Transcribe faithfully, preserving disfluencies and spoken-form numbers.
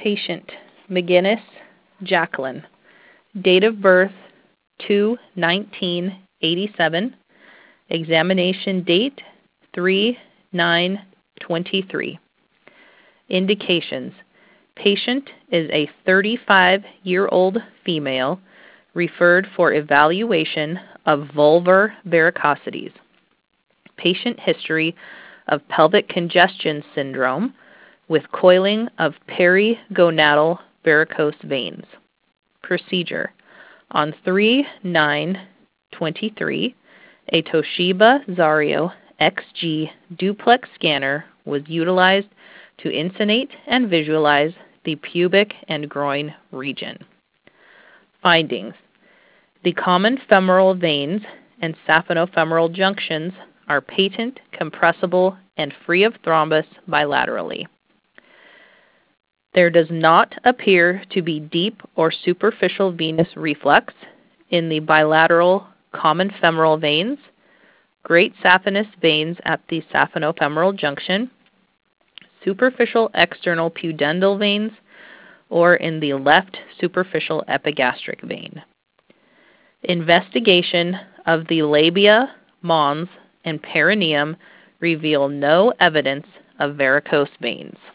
Patient, McGinnis, Jacqueline. Date of birth, two nineteen eighty-seven. Examination date, three nine twenty-three. Indications. Patient is a thirty-five-year-old female referred for evaluation of vulvar varicosities. Patient history of pelvic congestion syndrome with coiling of perigonadal varicose veins. Procedure. On three nine twenty-three, a Toshiba Zario X G duplex scanner was utilized to insonate and visualize the pubic and groin region. Findings. The common femoral veins and saphenofemoral junctions are patent, compressible, and free of thrombus bilaterally. There does not appear to be deep or superficial venous reflux in the bilateral common femoral veins, great saphenous veins at the saphenofemoral junction, superficial external pudendal veins, or in the left superficial epigastric vein. Investigation of the labia, mons, and perineum reveal no evidence of varicose veins.